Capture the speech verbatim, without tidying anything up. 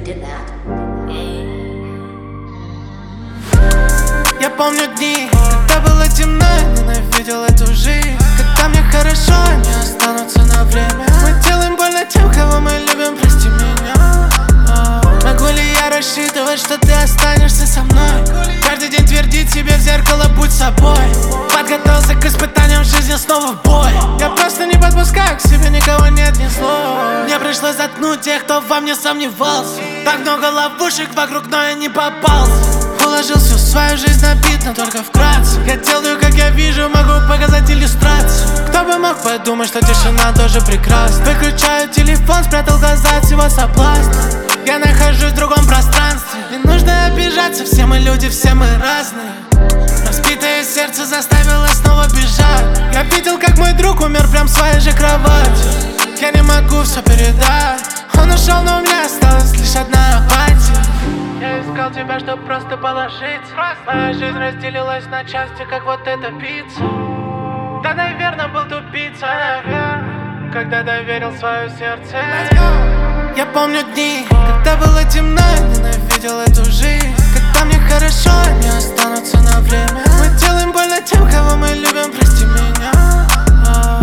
did that. Я помню дни, когда было темно, я ненавидел эту жизнь. Когда мне хорошо, они останутся на время. Мы делаем больно тем, кого мы любим, прости меня. Могу ли я рассчитывать, что ты останешься со мной? Каждый день твердить себе в зеркало, будь собой. Подготовился к испытаниям жизни, снова в бой. Я просто не подпускаю к себе никого, нет ни слова. Мне пришлось заткнуть тех, кто во мне сомневался. Так много ловушек вокруг, но я не попался. Уложил всю свою жизнь на бит, но только вкратце. Я делаю, как я вижу, могу показать иллюстрацию. Кто бы мог подумать, что тишина тоже прекрасна. Выключаю телефон, спрятал глаза от всего соблазна. Я нахожусь в другом пространстве. Не нужно обижаться, все мы люди, все мы разные. Разбитое сердце заставило снова бежать. Я видел, как мой друг умер прям в своей же кровати. Я не могу все передать. Он ушел, но у меня осталась лишь одна апатия. Я искал тебя, чтоб просто положить. Моя жизнь разделилась на части, как вот эта пицца. Да, наверное, был тупица, наверное, когда доверил свое сердце. Я помню дни, когда было темно, я ненавидел эту жизнь. Когда мне хорошо, они останутся на время. Мы делаем больно тем, кого мы любим, прости меня.